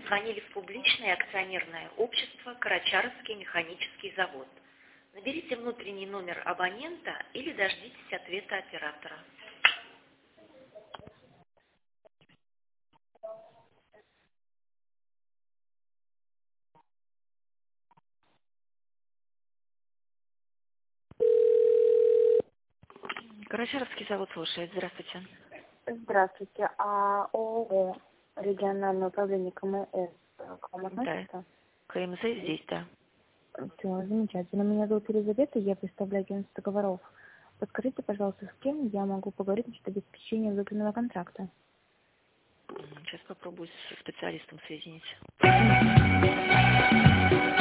позвонили в публичное акционерное общество «Карачаровский механический завод». Наберите внутренний номер абонента или дождитесь ответа оператора. Карачаровский завод слушает. Здравствуйте. Здравствуйте. А ООО региональное управление КМС к вам относится? КМЗ здесь, да. Все, замечательно. Меня зовут Елизавета, я представляю агентство договоров. Подскажите, пожалуйста, с кем я могу поговорить насчет обеспечения выгодного контракта? Сейчас попробую с специалистом соединить.